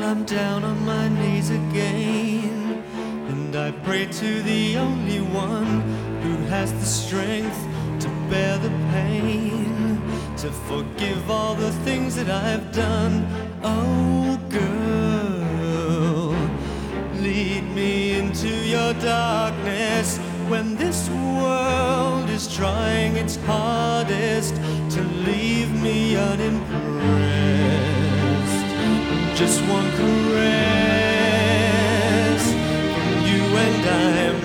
I'm down on my knees again, and I pray to the only one who has the strength to bear the pain, to forgive all the things that I've done. Oh girl, lead me into your darkness when this world is trying its hardest to leave me unimpressed. Just one caress from you and I'm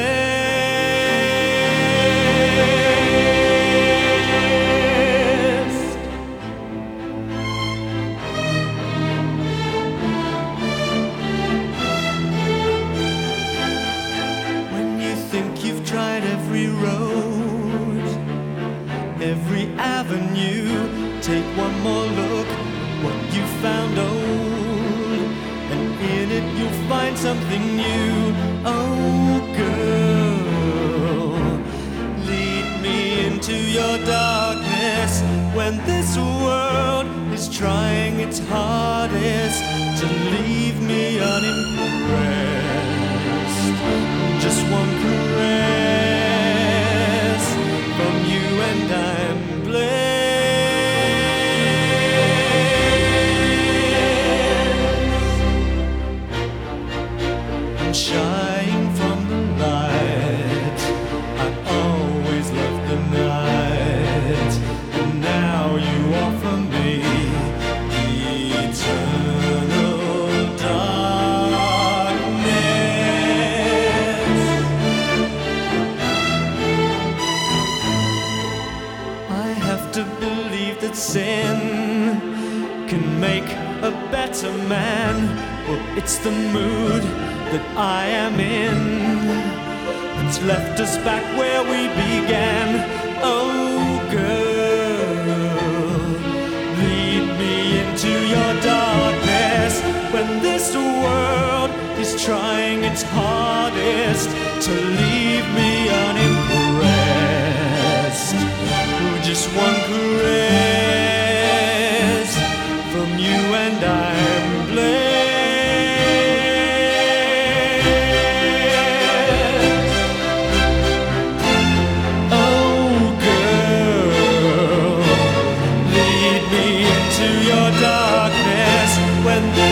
blessed. When you think you've tried every road, every avenue, take one more look. What you found old, and in it you'll find something new. Oh girl, lead me into your darkness when this world is trying its hardest to leave me unimpressed. Just one caress from you and I'm blessed. Shine from the light, I always loved the night, and now you offer me eternal darkness. I have to believe that sin can make a better man. Well, it's the mood that I am in that's left us back where we began. Oh girl, lead me into your darkness when this world is trying its hardest to leave me unimpressed. Just one caress from you and I'm blessed. When